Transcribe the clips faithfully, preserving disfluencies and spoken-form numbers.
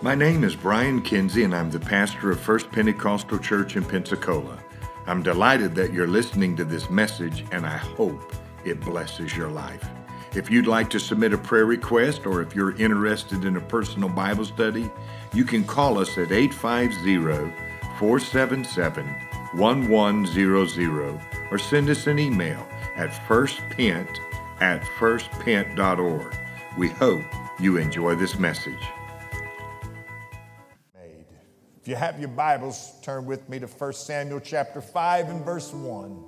My name is Brian Kinsey, and I'm the pastor of First Pentecostal Church in Pensacola. I'm delighted that you're listening to this message, and I hope it blesses your life. If you'd like to submit a prayer request, or if you're interested in a personal Bible study, you can call us at eight five zero, four seven seven, one one zero zero or send us an email at firstpent at firstpent dot org. We hope you enjoy this message. If you have your Bibles, turn with me to First Samuel chapter five and verse one.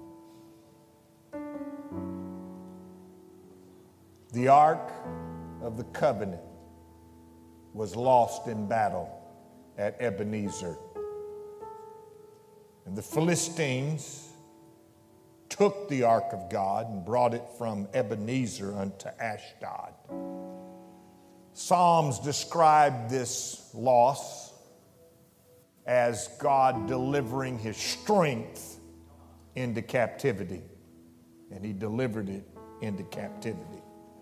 The Ark of the Covenant was lost in battle at Ebenezer. And the Philistines took the Ark of God and brought it from Ebenezer unto Ashdod. Psalms describe this loss as God delivering his strength into captivity. And he delivered it into captivity.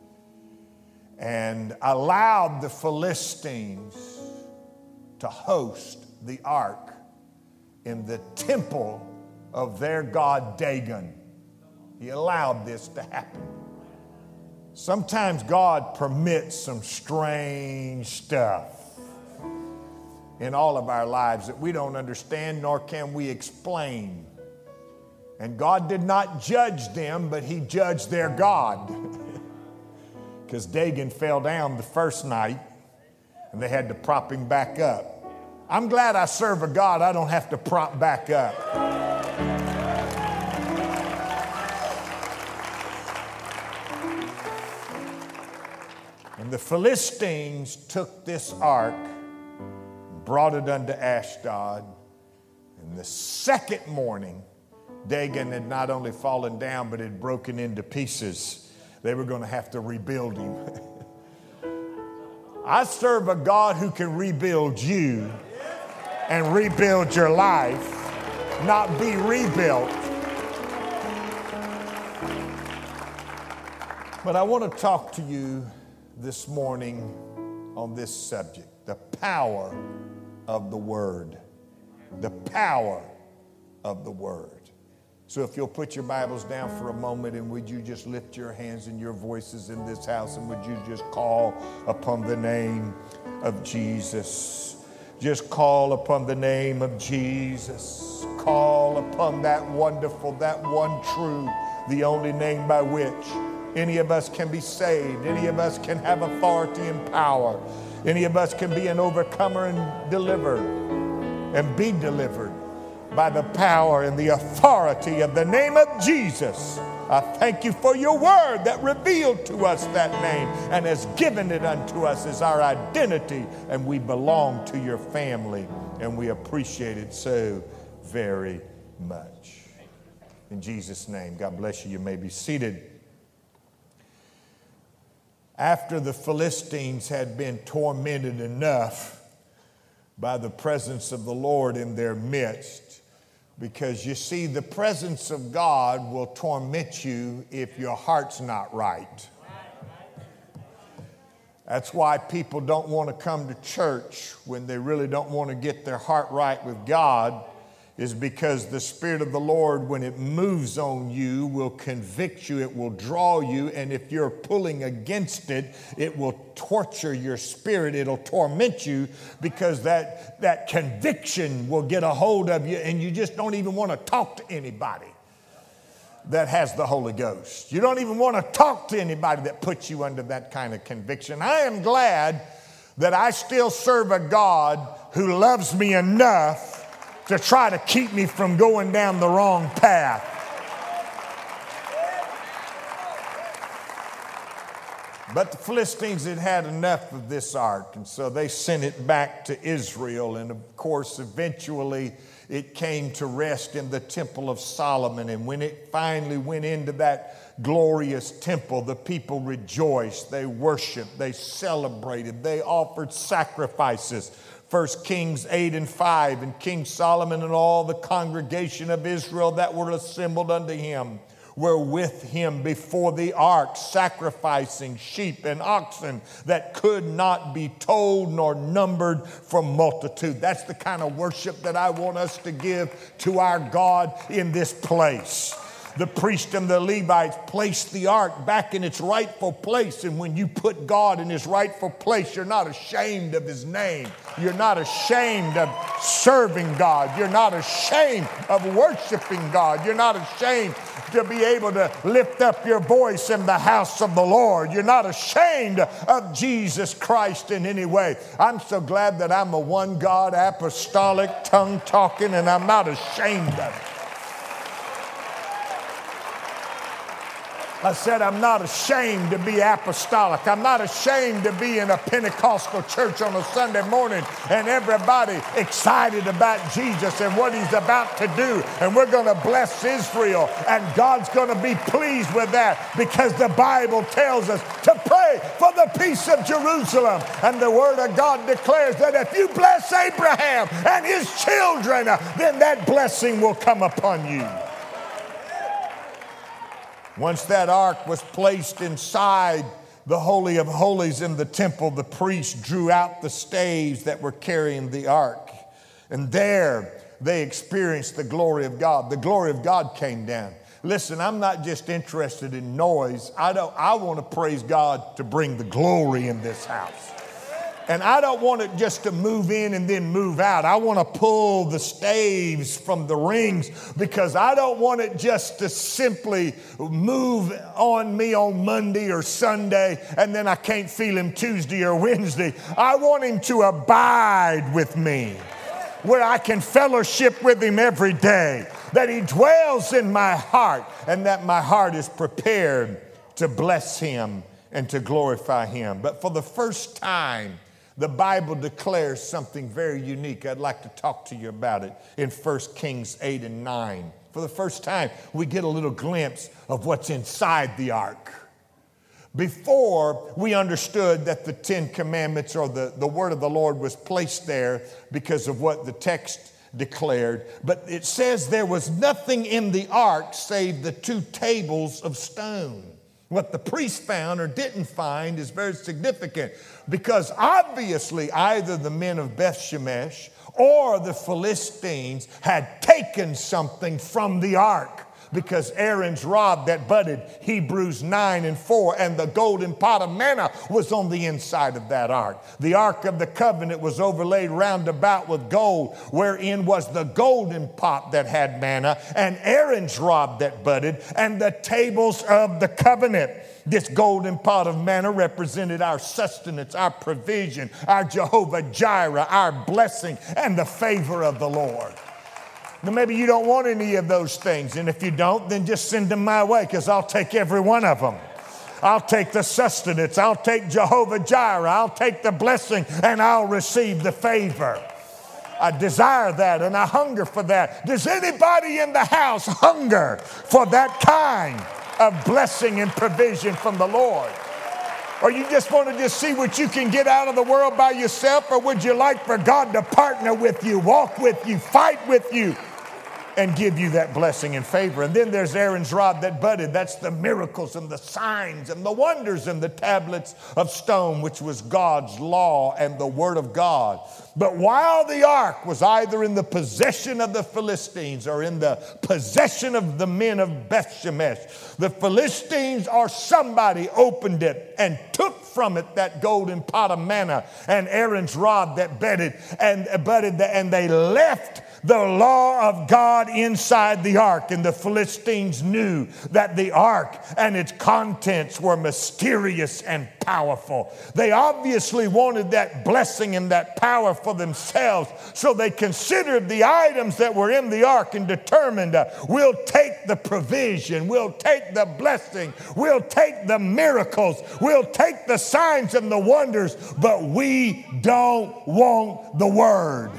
And allowed the Philistines to host the ark in the temple of their god Dagon. He allowed this to happen. Sometimes God permits some strange stuff in all of our lives that we don't understand, nor can we explain. And God did not judge them, but he judged their God. Because Dagon fell down the first night, and they had to prop him back up. I'm glad I serve a God I don't have to prop back up. And the Philistines took this ark, brought it unto Ashdod, and the second morning, Dagon had not only fallen down, but had broken into pieces. They were going to have to rebuild him. I serve a God who can rebuild you and rebuild your life, not be rebuilt. But I want to talk to you this morning on this subject, the power of the Word. The power of the Word. So if you'll put your Bibles down for a moment, and would you just lift your hands and your voices in this house, and would you just call upon the name of Jesus. Just call upon the name of Jesus. Call upon that wonderful, that one true, the only name by which any of us can be saved. Any of us can have authority and power. Any of us can be an overcomer and delivered and be delivered by the power and the authority of the name of Jesus. I thank you for your word that revealed to us that name and has given it unto us as our identity, and we belong to your family, and we appreciate it so very much. In Jesus' name, God bless you. You may be seated. After the Philistines had been tormented enough by the presence of the Lord in their midst, because you see, the presence of God will torment you if your heart's not right. That's why people don't want to come to church when they really don't want to get their heart right with God, is because the Spirit of the Lord, when it moves on you, will convict you, it will draw you, and if you're pulling against it, it will torture your spirit, it'll torment you, because that, that conviction will get a hold of you, and you just don't even want to talk to anybody that has the Holy Ghost. You don't even want to talk to anybody that puts you under that kind of conviction. I am glad that I still serve a God who loves me enough to try to keep me from going down the wrong path. But the Philistines had had enough of this ark, and so they sent it back to Israel. And of course, eventually it came to rest in the temple of Solomon. And when it finally went into that glorious temple, the people rejoiced, they worshiped, they celebrated, they offered sacrifices. First Kings eight and five, and King Solomon and all the congregation of Israel that were assembled unto him were with him before the ark, sacrificing sheep and oxen that could not be told nor numbered from multitude. That's the kind of worship that I want us to give to our God in this place. The priest and the Levites placed the ark back in its rightful place. And when you put God in his rightful place, you're not ashamed of his name. You're not ashamed of serving God. You're not ashamed of worshiping God. You're not ashamed to be able to lift up your voice in the house of the Lord. You're not ashamed of Jesus Christ in any way. I'm so glad that I'm a one God, apostolic, tongue talking, and I'm not ashamed of it. I said, I'm not ashamed to be apostolic. I'm not ashamed to be in a Pentecostal church on a Sunday morning and everybody excited about Jesus and what he's about to do. And we're going to bless Israel. And God's going to be pleased with that because the Bible tells us to pray for the peace of Jerusalem. And the Word of God declares that if you bless Abraham and his children, then that blessing will come upon you. Once that ark was placed inside the Holy of Holies in the temple, the priest drew out the staves that were carrying the ark. And there they experienced the glory of God. The glory of God came down. Listen, I'm not just interested in noise. I don't, I want to praise God to bring the glory in this house. And I don't want it just to move in and then move out. I want to pull the staves from the rings because I don't want it just to simply move on me on Monday or Sunday and then I can't feel him Tuesday or Wednesday. I want him to abide with me where I can fellowship with him every day, that he dwells in my heart and that my heart is prepared to bless him and to glorify him. But for the first time, the Bible declares something very unique. I'd like to talk to you about it in First Kings eight and nine. For the first time, we get a little glimpse of what's inside the ark. Before, we understood that the Ten Commandments or the, the word of the Lord was placed there because of what the text declared. But it says there was nothing in the ark save the two tables of stone. What the priest found or didn't find is very significant because obviously either the men of Beth-Shemesh or the Philistines had taken something from the ark. Because Aaron's rod that budded, Hebrews nine and four, and the golden pot of manna was on the inside of that ark. The ark of the covenant was overlaid round about with gold, wherein was the golden pot that had manna, and Aaron's rod that budded, and the tables of the covenant. This golden pot of manna represented our sustenance, our provision, our Jehovah Jireh, our blessing, and the favor of the Lord. Now, maybe you don't want any of those things, and if you don't, then just send them my way because I'll take every one of them. I'll take the sustenance, I'll take Jehovah Jireh, I'll take the blessing, and I'll receive the favor. I desire that, and I hunger for that. Does anybody in the house hunger for that kind of blessing and provision from the Lord? Or you just want to just see what you can get out of the world by yourself? Or would you like for God to partner with you, walk with you, fight with you, and give you that blessing and favor? And then there's Aaron's rod that budded. That's the miracles and the signs and the wonders and the tablets of stone, which was God's law and the word of God. But while the ark was either in the possession of the Philistines or in the possession of the men of Beth-Shemesh, the Philistines or somebody opened it and took from it that golden pot of manna and Aaron's rod that budded and budded, and they left the law of God inside the ark. And the Philistines knew that the ark and its contents were mysterious and powerful. They obviously wanted that blessing and that power for themselves, so they considered the items that were in the ark and determined, uh, we'll take the provision, we'll take the blessing, we'll take the miracles, we'll take the signs and the wonders, but we don't want the word.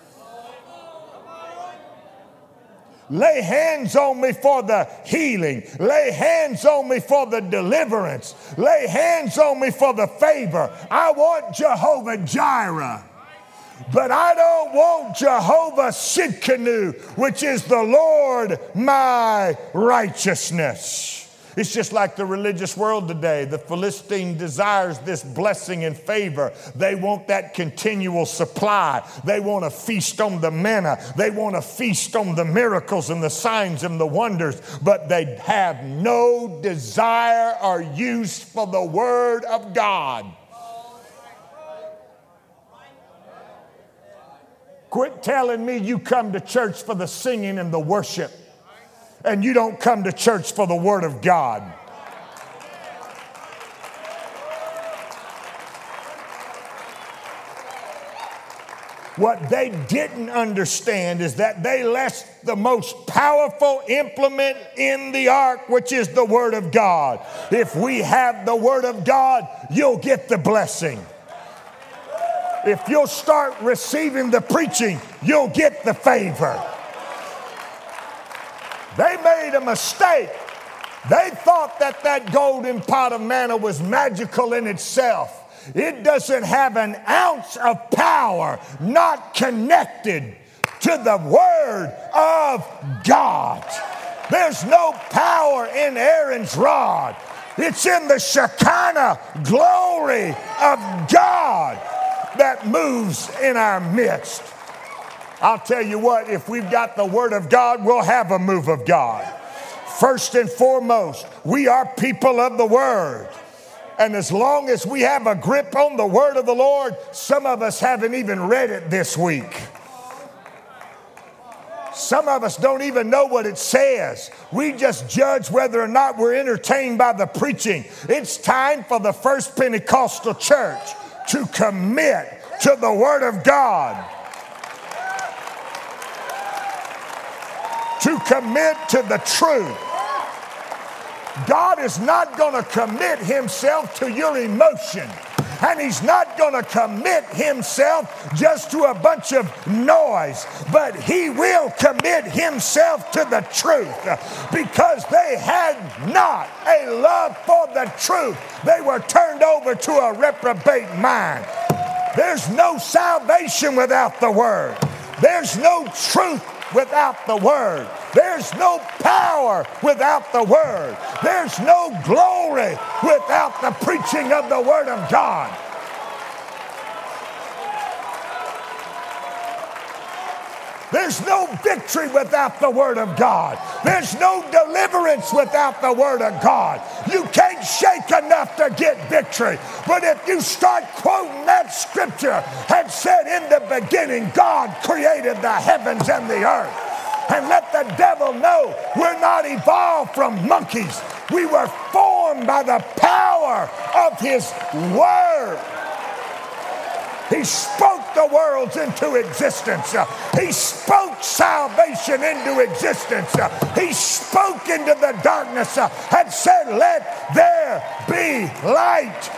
Lay hands on me for the healing. Lay hands on me for the deliverance. Lay hands on me for the favor. I want Jehovah Jireh. But I don't want Jehovah Sidkenu, which is the Lord my righteousness. It's just like the religious world today. The Philistine desires this blessing and favor. They want that continual supply. They want to feast on the manna. They want to feast on the miracles and the signs and the wonders. But they have no desire or use for the Word of God. Quit telling me you come to church for the singing and the worship, and you don't come to church for the Word of God. What they didn't understand is that they left the most powerful implement in the ark, which is the Word of God. If we have the Word of God, you'll get the blessing. If you'll start receiving the preaching, you'll get the favor. They made a mistake. They thought that that golden pot of manna was magical in itself. It doesn't have an ounce of power not connected to the Word of God. There's no power in Aaron's rod. It's in the Shekinah glory of God that moves in our midst. I'll tell you what, if we've got the Word of God, we'll have a move of God. First and foremost, we are people of the Word. And as long as we have a grip on the Word of the Lord, some of us haven't even read it this week. Some of us don't even know what it says. We just judge whether or not we're entertained by the preaching. It's time for the First Pentecostal Church to commit to the Word of God. To commit to the truth. God is not going to commit himself to your emotion. And he's not going to commit himself just to a bunch of noise. But he will commit himself to the truth. Because they had not a love for the truth. They were turned over to a reprobate mind. There's no salvation without the Word. There's no truth without the Word. There's no power without the Word. There's no glory without the preaching of the Word of God. There's no victory without the Word of God. There's no deliverance without the Word of God. You can't shake enough to get victory. But if you start quoting that scripture that said, in the beginning, God created the heavens and the earth. And let the devil know we're not evolved from monkeys. We were formed by the power of His Word. He spoke the worlds into existence. He spoke salvation into existence. He spoke into the darkness and said, let there be light.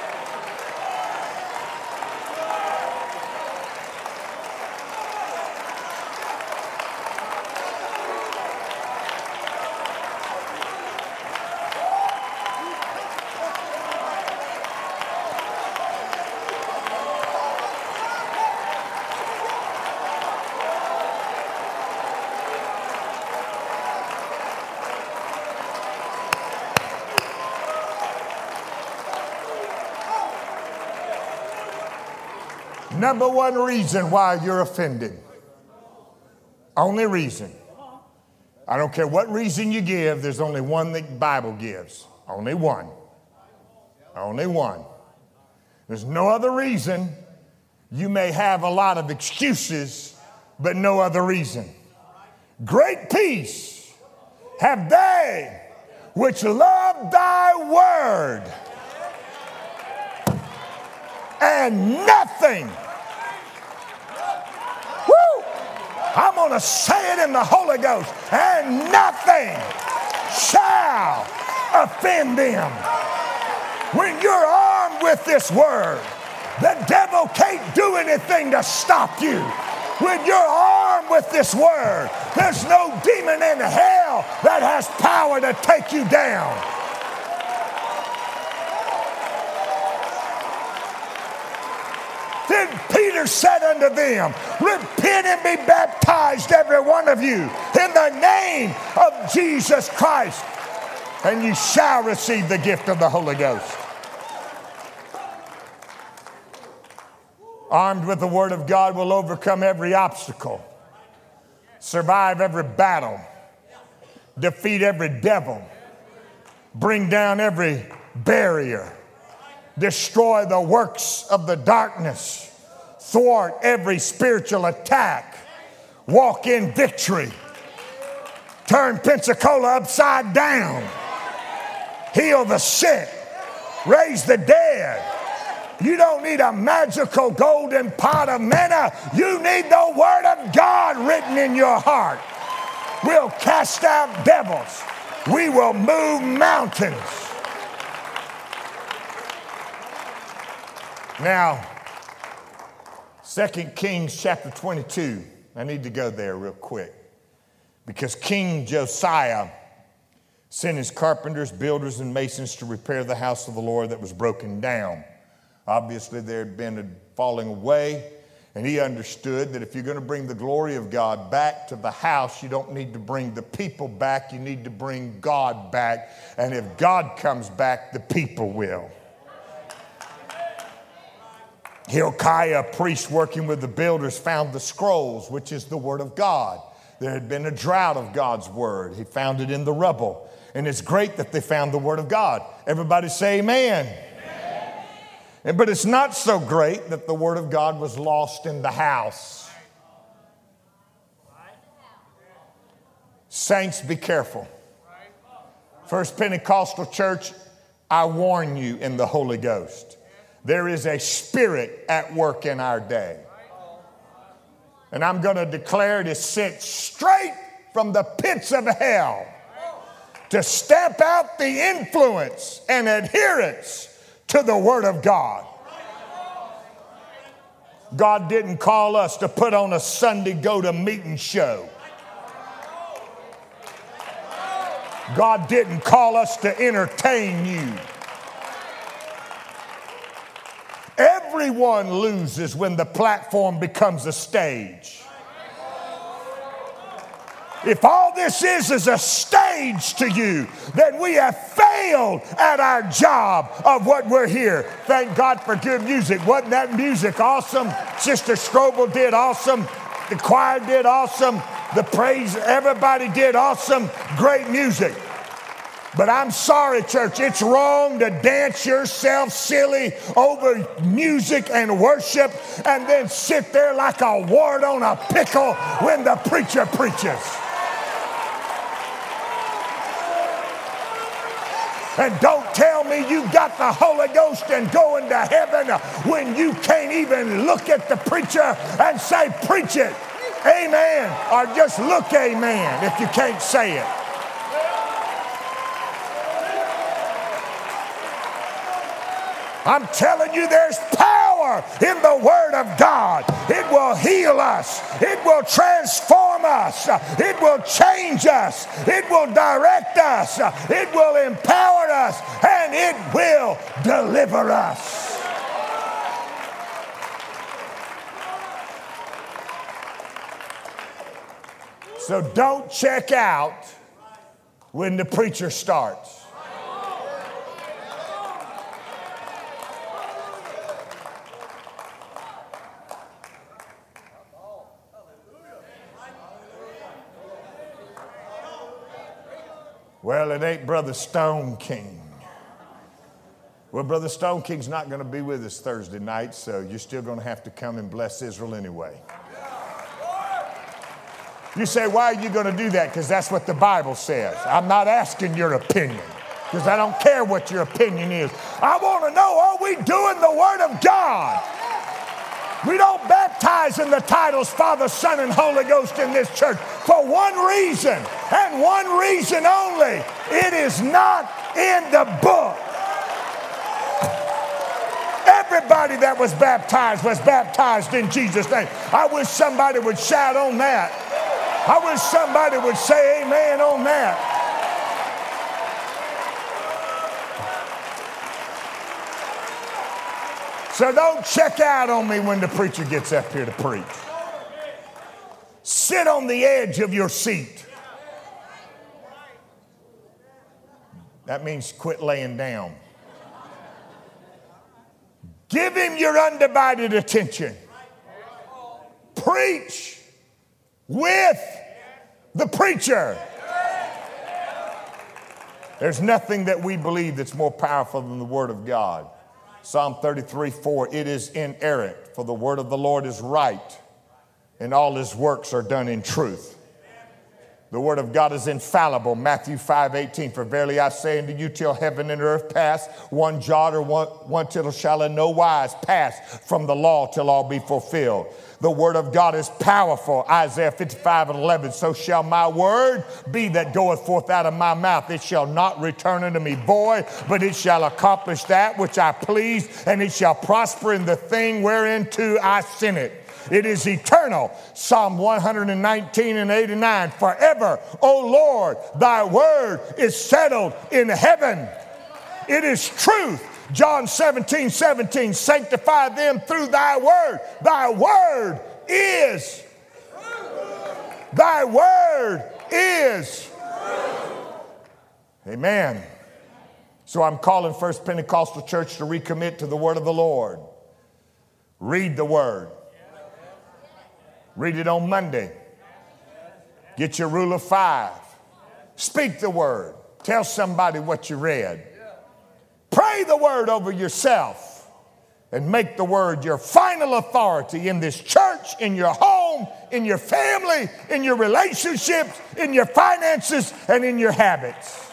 Number one reason why you're offended. Only reason. I don't care what reason you give, there's only one that the Bible gives. Only one. Only one. There's no other reason. You may have a lot of excuses, but no other reason. Great peace have they which love thy word, and nothing. Woo! I'm going to say it in the Holy Ghost. And nothing shall offend them. When you're armed with this word, the devil can't do anything to stop you. When you're armed with this word, there's no demon in hell that has power to take you down. Then Peter said unto them, repent and be baptized, every one of you, in the name of Jesus Christ, and you shall receive the gift of the Holy Ghost. Armed with the word of God, will overcome every obstacle, survive every battle, defeat every devil, bring down every barrier, destroy the works of the darkness, thwart every spiritual attack, walk in victory, turn Pensacola upside down, heal the sick, raise the dead. You don't need a magical golden pot of manna. You need the word of God written in your heart. We'll cast out devils. We will move mountains. Now, Second Kings chapter twenty-two. I need to go there real quick. Because King Josiah sent his carpenters, builders, and masons to repair the house of the Lord that was broken down. Obviously, there had been a falling away, and he understood that if you're going to bring the glory of God back to the house, you don't need to bring the people back, you need to bring God back. And if God comes back, the people will. Hilkiah, a priest working with the builders, found the scrolls, which is the word of God. There had been a drought of God's word. He found it in the rubble. And it's great that they found the word of God. Everybody say amen. Amen. But it's not so great that the word of God was lost in the house. Saints, be careful. First Pentecostal Church, I warn you in the Holy Ghost. There is a spirit at work in our day. And I'm going to declare it is sent straight from the pits of hell to stamp out the influence and adherence to the Word of God. God didn't call us to put on a Sunday go-to-meeting show. God didn't call us to entertain you. Everyone loses when the platform becomes a stage. If all this is is a stage to you, then we have failed at our job of what we're here. Thank God for good music. Wasn't that music awesome? Sister Strobel did awesome. The choir did awesome. The praise, everybody did awesome. Great music. But I'm sorry, church, it's wrong to dance yourself silly over music and worship and then sit there like a wart on a pickle when the preacher preaches. And don't tell me you got the Holy Ghost and going to heaven when you can't even look at the preacher and say, preach it, amen, or just look amen if you can't say it. I'm telling you, there's power in the Word of God. It will heal us. It will transform us. It will change us. It will direct us. It will empower us. And it will deliver us. So don't check out when the preacher starts. Well, it ain't Brother Stone King. Well, Brother Stone King's not going to be with us Thursday night, so you're still going to have to come and bless Israel anyway. You say, why are you going to do that? Because that's what the Bible says. I'm not asking your opinion, because I don't care what your opinion is. I want to know, are we doing the Word of God? We don't baptize in the titles Father, Son, and Holy Ghost in this church for one reason, and one reason only. It is not in the book. Everybody that was baptized was baptized in Jesus' name. I wish somebody would shout on that. I wish somebody would say amen on that. So don't check out on me when the preacher gets up here to preach. Sit on the edge of your seat. That means quit laying down. Give him your undivided attention. Preach with the preacher. There's nothing that we believe that's more powerful than the Word of God. Psalm thirty-three, four, it is inerrant, for the word of the Lord is right, and all his works are done in truth. The word of God is infallible. Matthew five, eighteen, for verily I say unto you, till heaven and earth pass, one jot or one, one tittle shall in no wise pass from the law till all be fulfilled. The word of God is powerful. Isaiah fifty-five and eleven, so shall my word be that goeth forth out of my mouth. It shall not return unto me void, but it shall accomplish that which I please, and it shall prosper in the thing whereunto I sent it. It is eternal. Psalm one nineteen and eighty-nine, forever, O Lord, thy word is settled in heaven. It is truth. John seventeen, seventeen, sanctify them through thy word. Thy word is. Thy word is. Amen. So I'm calling First Pentecostal Church to recommit to the word of the Lord. Read the word. Read it on Monday. Get your rule of five. Speak the word. Tell somebody what you read. Pray the word over yourself and make the word your final authority in this church, in your home, in your family, in your relationships, in your finances, and in your habits.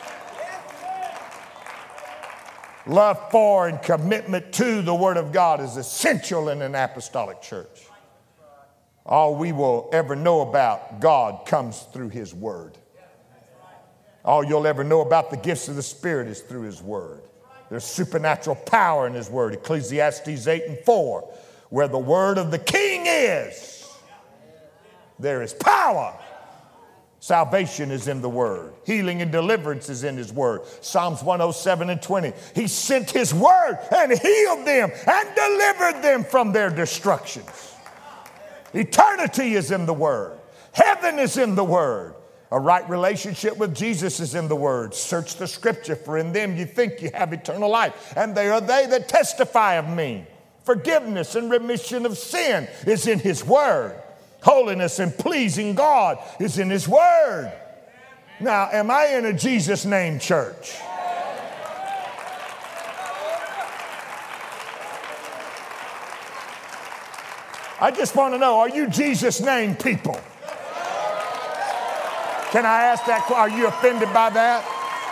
Love for and commitment to the word of God is essential in an apostolic church. All we will ever know about God comes through his word. All you'll ever know about the gifts of the Spirit is through his word. There's supernatural power in his word. Ecclesiastes eight and four, where the word of the king is, there is power. Salvation is in the word. Healing and deliverance is in his word. Psalms one oh seven and twenty, he sent his word and healed them and delivered them from their destructions. Eternity is in the word. Heaven is in the word. A right relationship with Jesus is in the word. Search the scripture, for in them you think you have eternal life, and they are they that testify of me. Forgiveness and remission of sin is in his word. Holiness and pleasing God is in his word. Now, am I in a Jesus name church? I just want to know, are you Jesus name people? Can I ask that? Are you offended by that?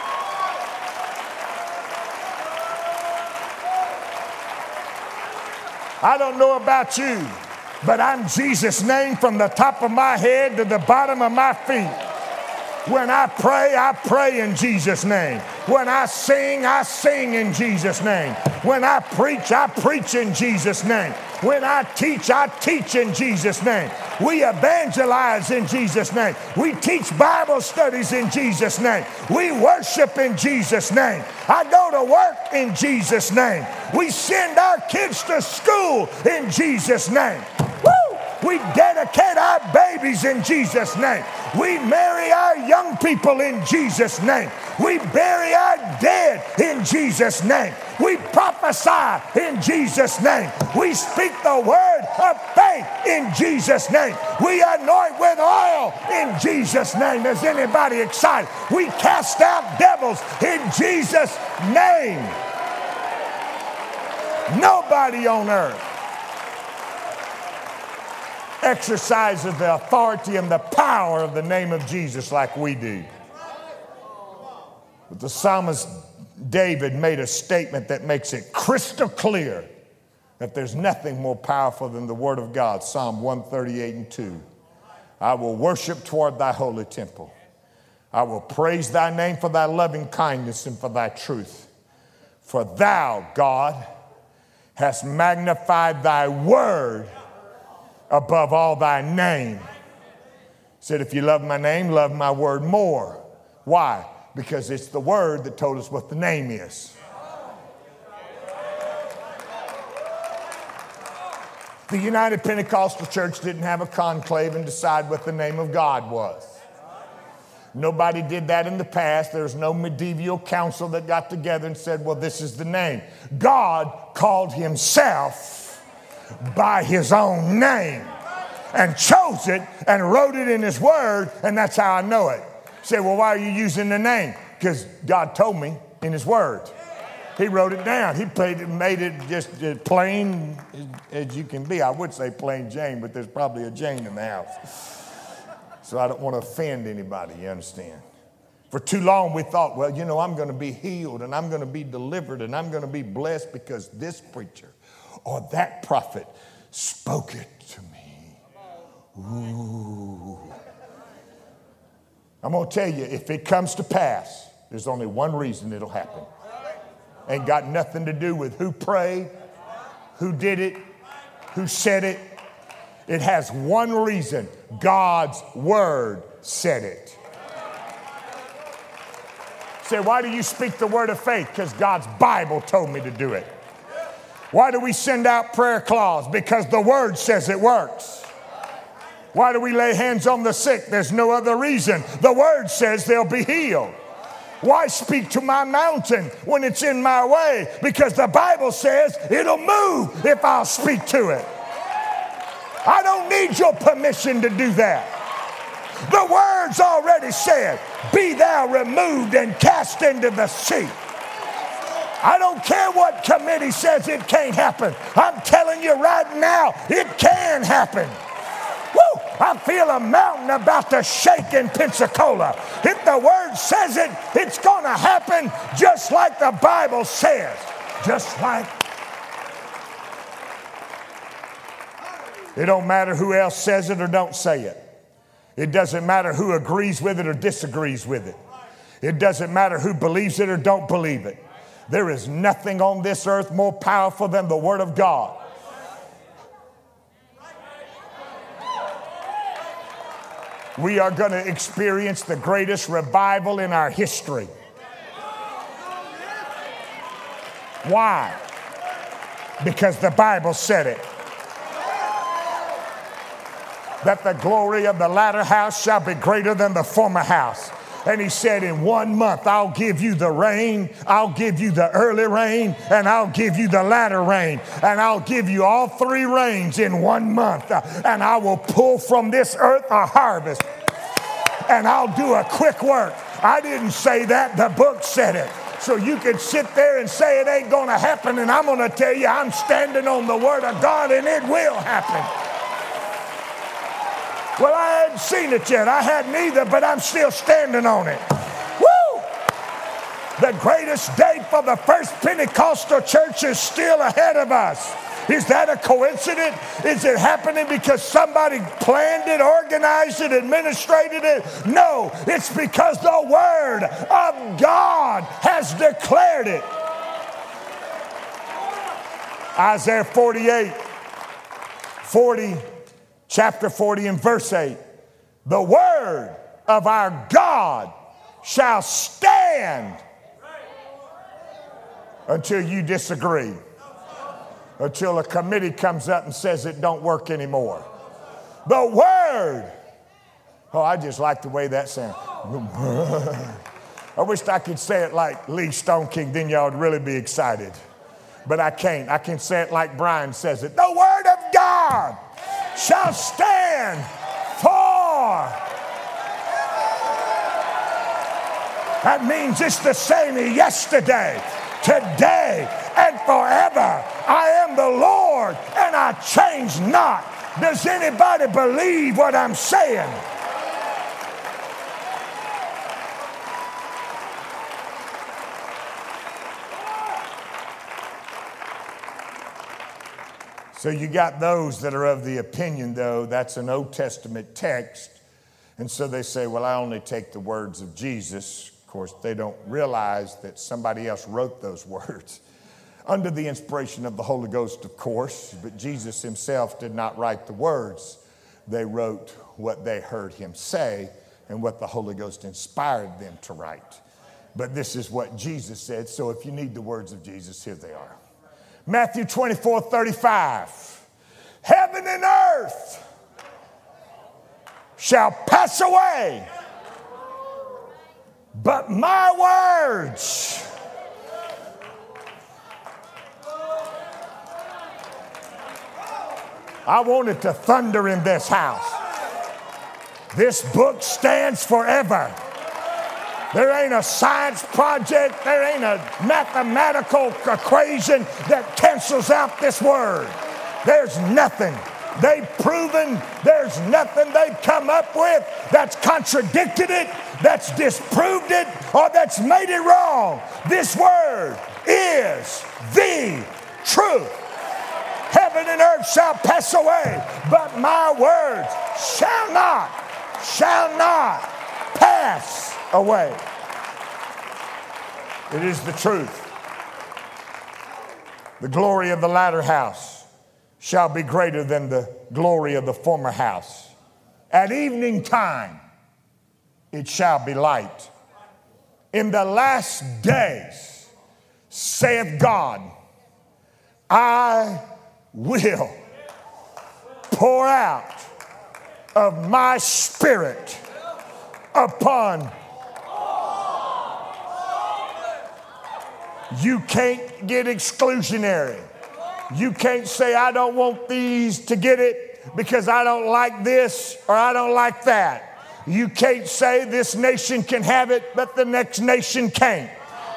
I don't know about you, but I'm Jesus' name from the top of my head to the bottom of my feet. When I pray, I pray in Jesus' name. When I sing, I sing in Jesus' name. When I preach, I preach in Jesus' name. When I teach, I teach in Jesus' name. We evangelize in Jesus' name. We teach Bible studies in Jesus' name. We worship in Jesus' name. I go to work in Jesus' name. We send our kids to school in Jesus' name. Woo! We dedicate our babies in Jesus' name. We marry our young people in Jesus' name. We bury our dead in Jesus' name. We prophesy in Jesus' name. We speak the word of faith in Jesus' name. We anoint with oil in Jesus' name. Is anybody excited? We cast out devils in Jesus' name. Nobody on earth exercises the authority and the power of the name of Jesus like we do. But the psalmist David made a statement that makes it crystal clear that there's nothing more powerful than the word of God. Psalm one thirty-eight and two. I will worship toward thy holy temple. I will praise thy name for thy loving kindness and for thy truth. For thou, God, hast magnified thy word above all thy name. Said, if you love my name, love my word more. Why? Because it's the word that told us what the name is. The United Pentecostal Church didn't have a conclave and decide what the name of God was. Nobody did that in the past. There's no medieval council that got together and said, well, this is the name. God called himself by his own name and chose it and wrote it in his word, and that's how I know it. You say, well, why are you using the name? Because God told me in his word. He wrote it down. He played it, made it just as plain as you can be. I would say plain Jane, but there's probably a Jane in the house. So I don't want to offend anybody, you understand? For too long we thought, well, you know, I'm going to be healed and I'm going to be delivered and I'm going to be blessed because this preacher or that prophet spoke it to me. Ooh. I'm going to tell you, if it comes to pass, there's only one reason it'll happen. Ain't got nothing to do with who prayed, who did it, who said it. It has one reason. God's word said it. Say, why do you speak the word of faith? Because God's Bible told me to do it. Why do we send out prayer claws? Because the word says it works. Why do we lay hands on the sick? There's no other reason. The word says they'll be healed. Why speak to my mountain when it's in my way? Because the Bible says it'll move if I'll speak to it. I don't need your permission to do that. The word's already said, be thou removed and cast into the sea. I don't care what committee says it can't happen. I'm telling you right now, it can happen. Woo! I feel a mountain about to shake in Pensacola. If the word says it, it's going to happen just like the Bible says. Just like. It don't matter who else says it or don't say it. It doesn't matter who agrees with it or disagrees with it. It doesn't matter who believes it or don't believe it. There is nothing on this earth more powerful than the Word of God. We are going to experience the greatest revival in our history. Why? Because the Bible said it. That the glory of the latter house shall be greater than the former house. And he said, in one month, I'll give you the rain, I'll give you the early rain, and I'll give you the latter rain. And I'll give you all three rains in one month. And I will pull from this earth a harvest. And I'll do a quick work. I didn't say that, the book said it. So you can sit there and say it ain't going to happen, and I'm going to tell you I'm standing on the Word of God, and it will happen. Well, I hadn't seen it yet. I hadn't either, but I'm still standing on it. Woo! The greatest day for the First Pentecostal Church is still ahead of us. Is that a coincidence? Is it happening because somebody planned it, organized it, administrated it? No, it's because the Word of God has declared it. Isaiah forty-eight, forty, chapter forty and verse eight. The word of our God shall stand until you disagree. Until a committee comes up and says it don't work anymore. The word. Oh, I just like the way that sounds. I wished I could say it like Lee Stone King, then y'all would really be excited. But I can't. I can say it like Brian says it. The word of God shall stand for. That means it's the same yesterday, today, and forever. I am the Lord, and I change not. Does anybody believe what I'm saying? So you got those that are of the opinion, though, that's an Old Testament text. And so they say, well, I only take the words of Jesus. Of course, they don't realize that somebody else wrote those words under the inspiration of the Holy Ghost, of course. But Jesus himself did not write the words. They wrote what they heard him say and what the Holy Ghost inspired them to write. But this is what Jesus said. So if you need the words of Jesus, here they are. Matthew twenty-four thirty-five. Heaven and earth shall pass away, but my words I want it to thunder in this house. This book stands forever. There ain't a science project, there ain't a mathematical equation that cancels out this word. There's nothing they've proven, there's nothing they've come up with that's contradicted it, that's disproved it, or that's made it wrong. This word is the truth. Heaven and earth shall pass away, but my words shall not, shall not pass away. It is the truth. The glory of the latter house shall be greater than the glory of the former house. At evening time it shall be light. In the last days, saith God, I will pour out of my spirit upon. You can't get exclusionary. You can't say, I don't want these to get it because I don't like this or I don't like that. You can't say this nation can have it, but the next nation can't.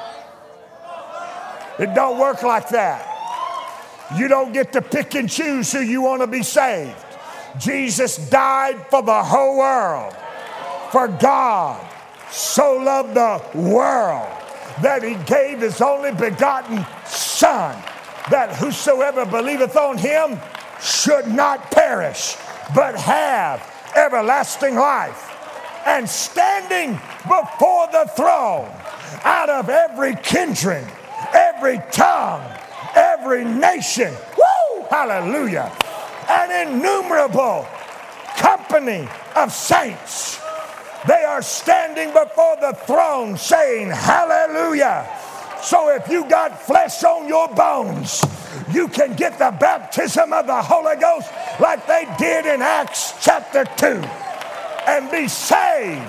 It don't work like that. You don't get to pick and choose who you want to be saved. Jesus died for the whole world. For God so loved the world that he gave his only begotten Son, that whosoever believeth on him should not perish, but have everlasting life. And standing before the throne, out of every kindred, every tongue, every nation, woo, hallelujah, an innumerable company of saints. They are standing before the throne saying, hallelujah. So if you got flesh on your bones, you can get the baptism of the Holy Ghost like they did in Acts chapter two and be saved.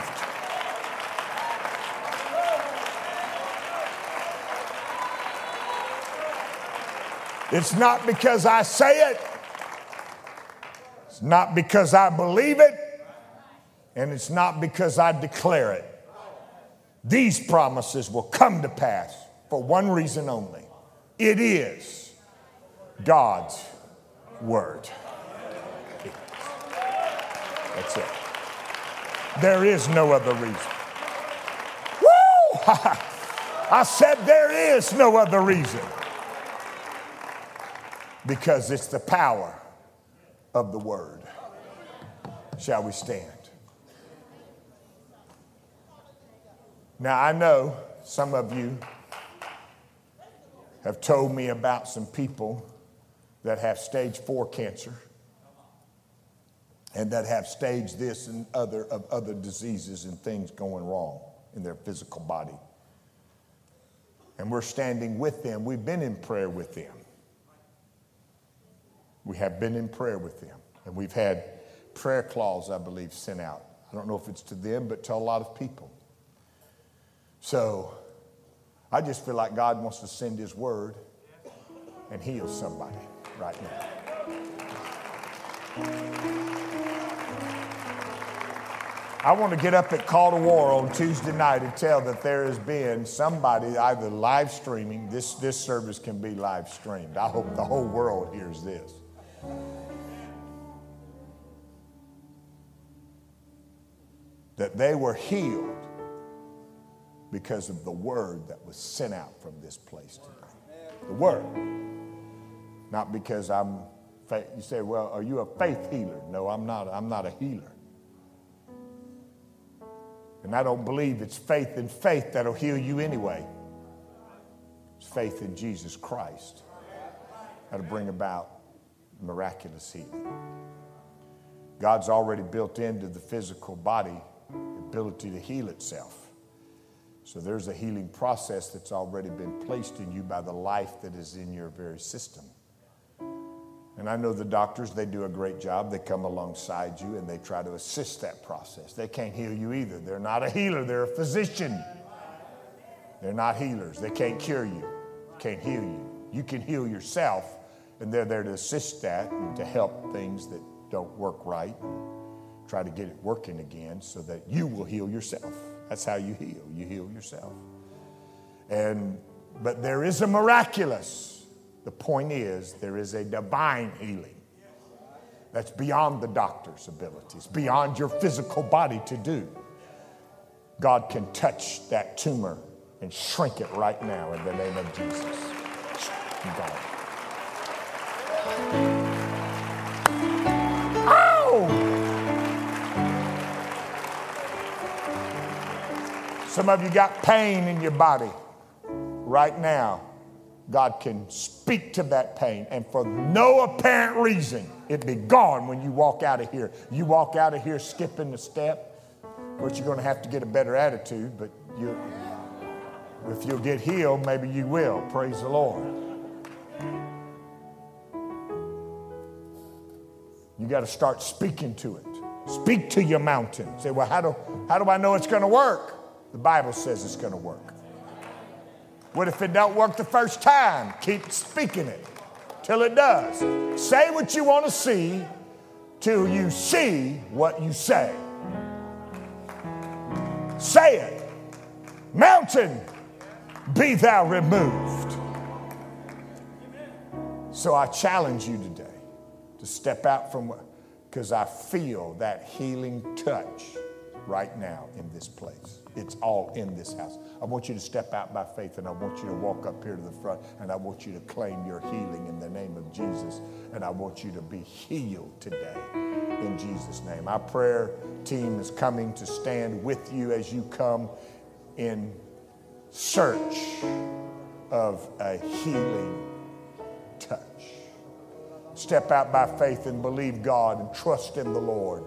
It's not because I say it. It's not because I believe it. And it's not because I declare it. These promises will come to pass for one reason only. It is God's word. That's it. There is no other reason. Woo! I said there is no other reason. Because it's the power of the word. Shall we stand? Now, I know some of you have told me about some people that have stage four cancer and that have stage this and other of other diseases and things going wrong in their physical body. And we're standing with them. We've been in prayer with them. We have been in prayer with them. And we've had prayer claws, I believe, sent out. I don't know if it's to them, but to a lot of people. So I just feel like God wants to send his word and heal somebody right now. I want to get up at Call to War on Tuesday night and tell that there has been somebody either live streaming. This, this service can be live streamed. I hope the whole world hears this. That they were healed because of the word that was sent out from this place today. The word. Not because I'm, faith. You say, well, are you a faith healer? No, I'm not. I'm not a healer. And I don't believe it's faith in faith that'll heal you anyway. It's faith in Jesus Christ that'll bring about miraculous healing. God's already built into the physical body the ability to heal itself. So there's a healing process that's already been placed in you by the life that is in your very system. And And I know the doctors, they do a great job. They come alongside you and they try to assist that process. They can't heal you either. They're not a healer. They're a physician. They're not healers. They can't cure you. Can't heal you. You can heal yourself, and they're there to assist that and to help things that don't work right. Try to get it working again so that you will heal yourself. That's how you heal. You heal yourself. And but there is a miraculous. The point is, there is a divine healing that's beyond the doctor's abilities, beyond your physical body to do. God can touch that tumor and shrink it right now in the name of Jesus. God. Ow! Some of you got pain in your body right now. God can speak to that pain, and for no apparent reason, it be gone when you walk out of here. You walk out of here skipping the step, which you're going to have to get a better attitude, but you, if you'll get healed, maybe you will. Praise the Lord. You got to start speaking to it. Speak to your mountain. Say, well, how do, how do I know it's going to work? The Bible says it's going to work. What if it don't work the first time? Keep speaking it till it does. Say what you want to see till you see what you say. Say it. Mountain, be thou removed. So I challenge you today to step out from, because I feel that healing touch right now in this place. It's all in this house. I want you to step out by faith, and I want you to walk up here to the front, and I want you to claim your healing in the name of Jesus, and I want you to be healed today in Jesus' name. Our prayer team is coming to stand with you as you come in search of a healing touch. Step out by faith and believe God and trust in the Lord.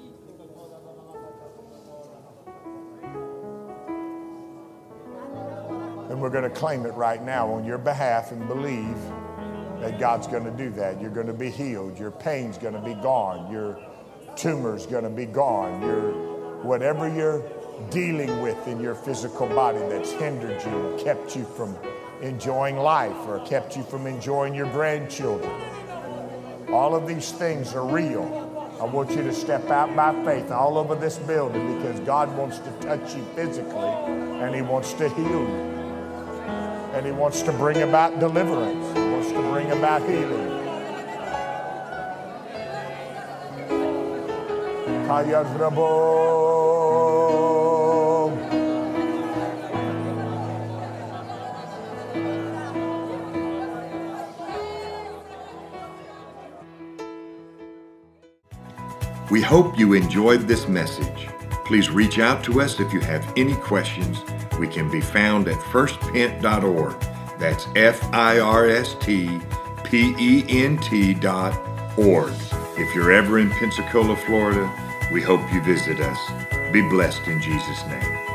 And we're going to claim it right now on your behalf and believe that God's going to do that. You're going to be healed. Your pain's going to be gone. Your tumor's going to be gone. Your whatever you're dealing with in your physical body that's hindered you and kept you from enjoying life or kept you from enjoying your grandchildren. All of these things are real. I want you to step out by faith all over this building, because God wants to touch you physically and He wants to heal you. And He wants to bring about deliverance. He wants to bring about healing. We hope you enjoyed this message. Please reach out to us if you have any questions. We can be found at first pent dot org. That's F I R S T P E N T dot org. If you're ever in Pensacola, Florida, we hope you visit us. Be blessed in Jesus' name.